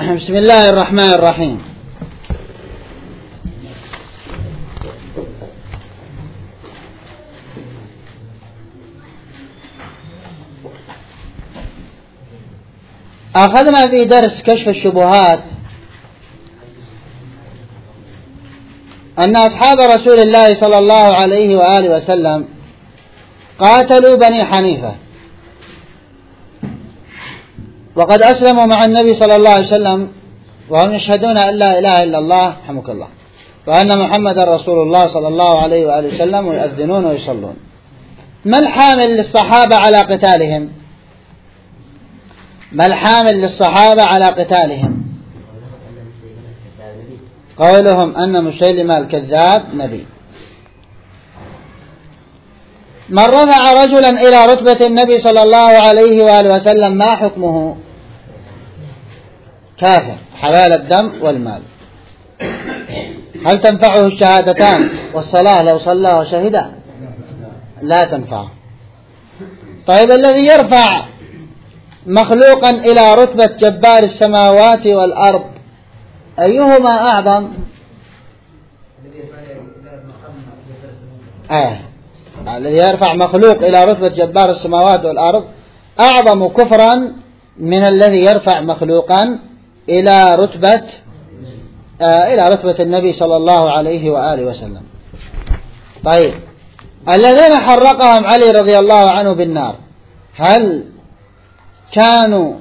بسم الله الرحمن الرحيم. أخذنا في درس كشف الشبهات أن أصحاب رسول الله صلى الله عليه وآله وسلم قاتلوا بني حنيفة، وقد أسلموا مع النبي صلى الله عليه وسلم وهم يشهدون أن لا إله إلا الله رحمك الله وأن محمد رسول الله صلى الله عليه وآله وسلم، ويؤذنون ويصلون. ما الحامل للصحابة على قتالهم؟ ما الحامل للصحابة على قتالهم؟ قولهم أن مسيلمة الكذاب نبي. من رفع رجلا إلى رتبة النبي صلى الله عليه وآله وسلم ما حكمه؟ كافر حلال الدم والمال. هل تنفعه الشهادتان والصلاة لو صلى وشهد؟ لا تنفعه. طيب الذي يرفع مخلوقا إلى رتبة جبار السماوات والأرض أيهما أعظم؟ الذي يرفع مخلوق إلى رتبة جبار السماوات والأرض أعظم كفرا من الذي يرفع مخلوقا إلى رتبة النبي صلى الله عليه وآله وسلم. طيب الذين حرقهم علي رضي الله عنه بالنار هل كانوا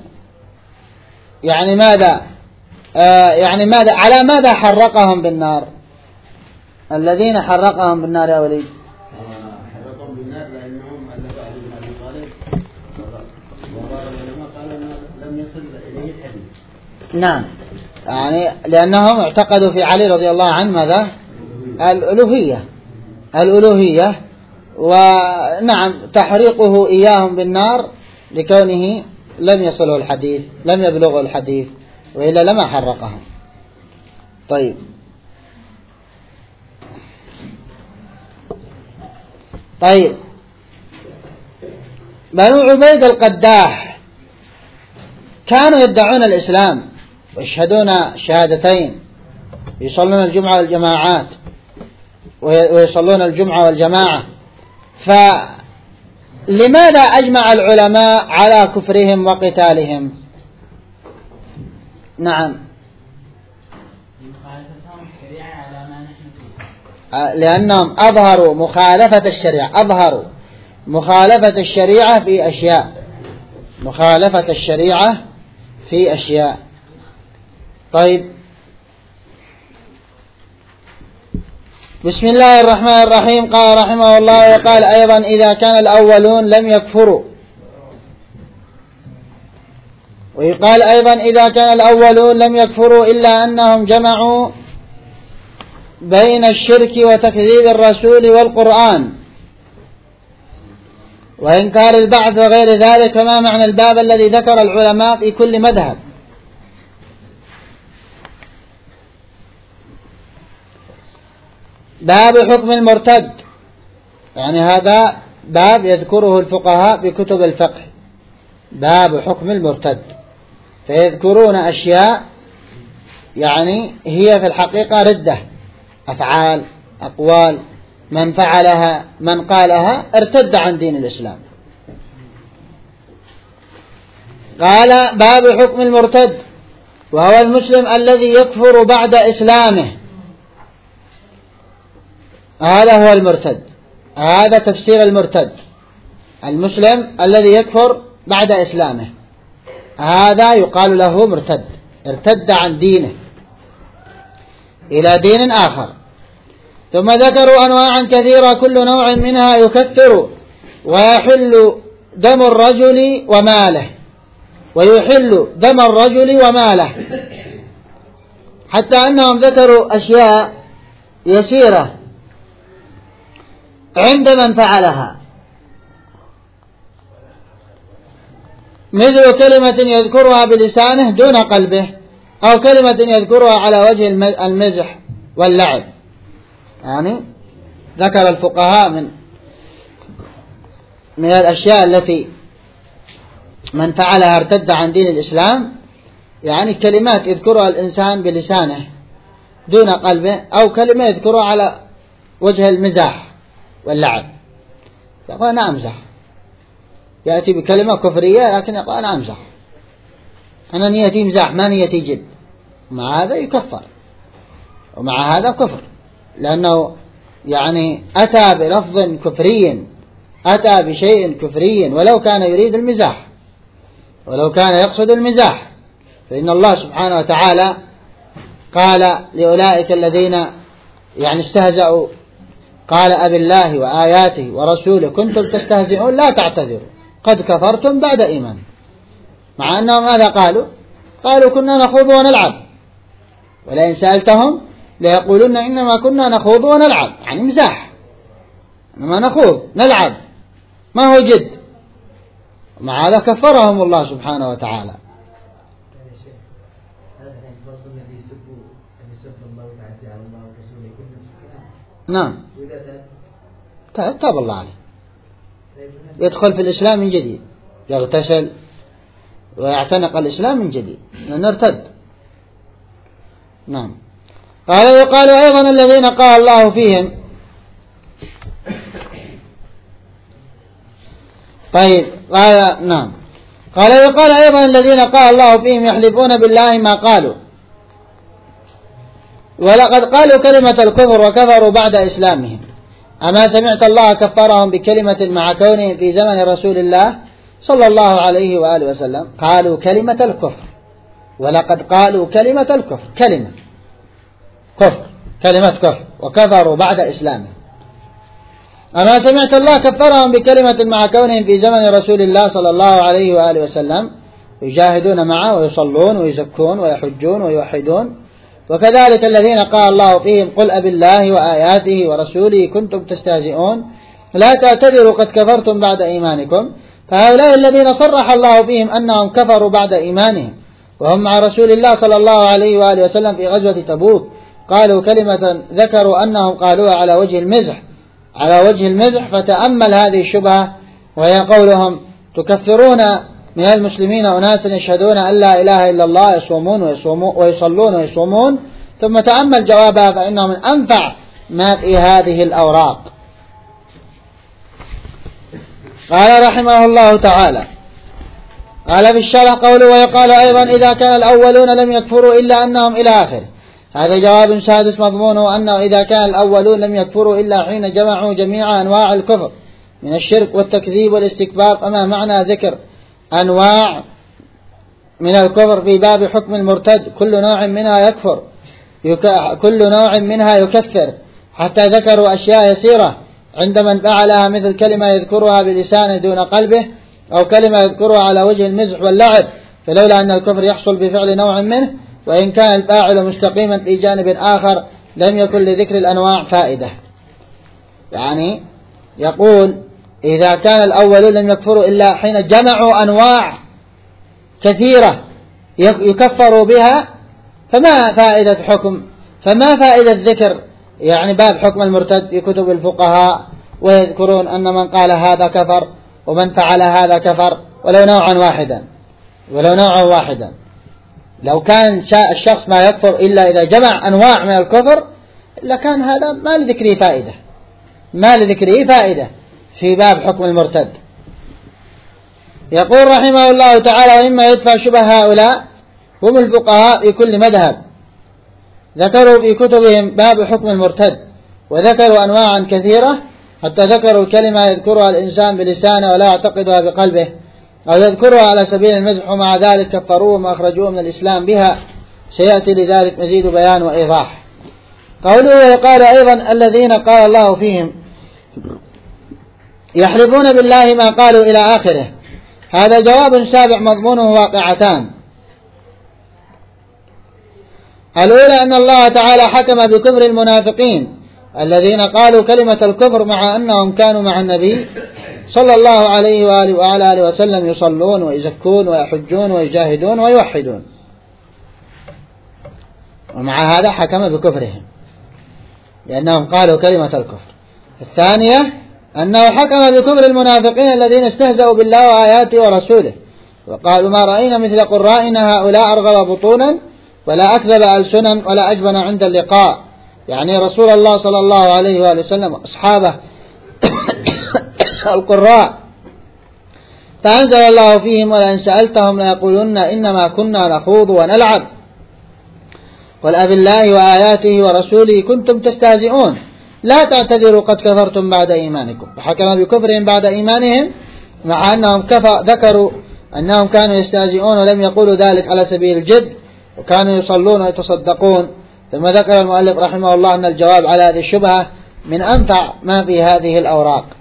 ماذا على ماذا حرقهم بالنار؟ الذين حرقهم بالنار يا وليد حرقهم بالنار لأنهم ألفوا علي بن أبي طالب، وبعض العلماء قالوا أنه لم يصل إليه الحديث. نعم، لأنهم اعتقدوا في علي رضي الله عنه ماذا؟ الألوهية، ونعم تحريقه إياهم بالنار لكونه لم يصله الحديث، لم يبلغه الحديث، وإلا لما حرقهم. طيب بنو عبيد القداح كانوا يدعون الإسلام ويشهدون شهادتين، يصلون الجمعة والجماعات ويصلون الجمعة والجماعة، فلماذا أجمع العلماء على كفرهم وقتالهم؟ نعم، لأنهم أظهروا مخالفة الشريعة في أشياء. طيب بسم الله الرحمن الرحيم. قال رحمه الله وقال أيضا إذا كان الأولون لم يكفروا، ويقال أيضا إذا كان الأولون لم يكفروا إلا أنهم جمعوا بين الشرك وتكذيب الرسول والقرآن وإنكار البعث وغير ذلك، فما معنى الباب الذي ذكر العلماء في كل مذهب؟ باب حكم المرتد، هذا باب يذكره الفقهاء في كتب الفقه، باب حكم المرتد، فيذكرون أشياء هي في الحقيقة ردة، أفعال أقوال، من فعلها من قالها ارتد عن دين الإسلام. قال باب حكم المرتد وهو المسلم الذي يكفر بعد إسلامه، هذا هو المرتد، هذا تفسير المرتد، المسلم الذي يكفر بعد إسلامه هذا يقال له مرتد، ارتد عن دينه إلى دين آخر. ثم ذكروا أنواعا كثيرة كل نوع منها يكفر ويحل دم الرجل وماله، حتى أنهم ذكروا أشياء يسيرة عند من فعلها، مثل كلمة يذكرها بلسانه دون قلبه، أو كلمة يذكرها على وجه المزح واللعب. ذكر الفقهاء من الأشياء التي من فعلها ارتد عن دين الإسلام يعني كلمات يذكرها الإنسان بلسانه دون قلبه، أو كلمة يذكرها على وجه المزاح واللعب، يقول أنا أمزح، يأتي بكلمة كفرية لكن يقول أنا أمزح، أنا نيتي مزاح ما نيتي جد، مع هذا يكفر، ومع هذا كفر، لأنه يعني أتى بلفظ كفري، أتى بشيء كفري ولو كان يريد المزاح، ولو كان يقصد المزاح. فإن الله سبحانه وتعالى قال لأولئك الذين يعني استهزأوا، قال أبي الله وآياته ورسوله كنتم تستهزئون لا تعتذروا قد كفرتم بعد إيمان. مع أنهم ماذا قالوا؟ قالوا كنا نخوض ونلعب، ولئن سألتهم ليقولون إنما كنا نخوض ونلعب، يعني مزاح، إنما نخوض نلعب ما هو جد. مع هذا كفرهم الله سبحانه وتعالى. نعم تاب الله عليه، يدخل في الإسلام من جديد، يغتسل ويعتنق الإسلام من جديد لأنه ارتد. نعم. وقال أيضا الذين قال الله فيهم، طيب قال نعم، وقال أيضا الذين قال الله فيهم يحلفون بالله ما قالوا ولقد قالوا كلمة الكفر وكفروا بعد إسلامهم، أما سمعت الله كفرهم بكلمة مع كونهم في زمن رسول الله صلى الله عليه وآله وسلم. قالوا كلمة الكفر، ولقد قالوا كلمة الكفر، كلمة كفر وكفروا بعد إسلامهم. أما سمعت الله كفرهم بكلمة مع كونهم في زمن رسول الله صلى الله عليه وآله وسلم يجاهدون معه ويصلون ويزكون ويحجون ويوحدون. وكذلك الذين قال الله فيهم قل أبي الله وآياته ورسوله كنتم تستهزئون لا تعتذروا قد كفرتم بعد إيمانكم. فهؤلاء الذين صرح الله فيهم أنهم كفروا بعد إيمانهم وهم مع رسول الله صلى الله عليه وآله وسلم في غزوة تبوك، قالوا كلمة ذكروا أنهم قالوها على وجه المزح، فتأمل هذه الشبهة وهي قولهم تكفرون من المسلمين أناسا يشهدون أن لا إله إلا الله يصومون ويصلون ويصومون، ثم تأمل جوابها فإنه من أنفع ما في هذه الأوراق. قال رحمه الله تعالى، قال في الشرح قوله ويقال أيضا إذا كان الأولون لم يكفروا إلا أنهم إلى آخره. هذا جواب سادس مضمونه أنه إذا كان الأولون لم يكفروا إلا حين جمعوا جميع أنواع الكفر من الشرك والتكذيب والاستكبار، فما معنى ذكر أنواع من الكفر في باب حكم المرتد؟ كل نوع منها يكفر، حتى ذكروا أشياء يسيرة عند من فعلها مثل كلمة يذكرها بلسانه دون قلبه، أو كلمة يذكرها على وجه المزح واللعب، فلولا أن الكفر يحصل بفعل نوع منه وإن كان الفاعل مستقيما في جانب آخر لم يكن لذكر الأنواع فائدة. يعني يقول إذا كان الأولون لم يكفروا إلا حين جمعوا أنواع كثيرة يكفروا بها، فما فائدة ذكر يعني باب حكم المرتد في كتب الفقهاء ويذكرون أن من قال هذا كفر ومن فعل هذا كفر ولو نوعا واحدا. لو كان الشخص ما يكفر إلا إذا جمع أنواع من الكفر لكان هذا ما لذكره فائدة في باب حكم المرتد. يقول رحمه الله تعالى وإما يدفع شبه هؤلاء هم الفقهاء في كل مذهب ذكروا في كتبهم باب حكم المرتد، وذكروا أنواعا كثيرة حتى ذكروا كلمة يذكرها الإنسان بلسانه ولا يعتقدها بقلبه، أو يذكرها على سبيل المزح ومع ذلك كفروهم وأخرجوه من الإسلام بها. سيأتي لذلك مزيد بيان وإيضاح. قوله وقال أيضا الذين قال الله فيهم يحلفون بالله ما قالوا إلى آخره. هذا جواب سابع مضمونه واقعتان. الأولى أن الله تعالى حكم بكفر المنافقين الذين قالوا كلمة الكفر مع أنهم كانوا مع النبي صلى الله عليه وآله وعلى آله وسلم يصلون ويزكون ويحجون ويجاهدون ويوحدون، ومع هذا حكم بكفرهم لأنهم قالوا كلمة الكفر. الثانية أنه حكم بكفر المنافقين الذين استهزأوا بالله وآياته ورسوله وقالوا ما رأينا مثل قرائنا هؤلاء أرغب بطونا ولا أكذب ألسنا ولا أجبن عند اللقاء، يعني رسول الله صلى الله عليه وآله وسلم أصحابه القراء. فأنزل الله فيهم ولئن سألتهم ليقولن إنما كنا نخوض ونلعب قل أبالله وآياته ورسوله كنتم تستهزئون لا تعتذروا قد كفرتم بعد إيمانكم. فحكم بكفرهم بعد إيمانهم مع أنهم ذكروا أنهم كانوا يستهزئون ولم يقولوا ذلك على سبيل الجد وكانوا يصلون ويتصدقون. ثم ذكر المؤلف رحمه الله أن الجواب على هذه الشبهة من أنفع ما في هذه الأوراق.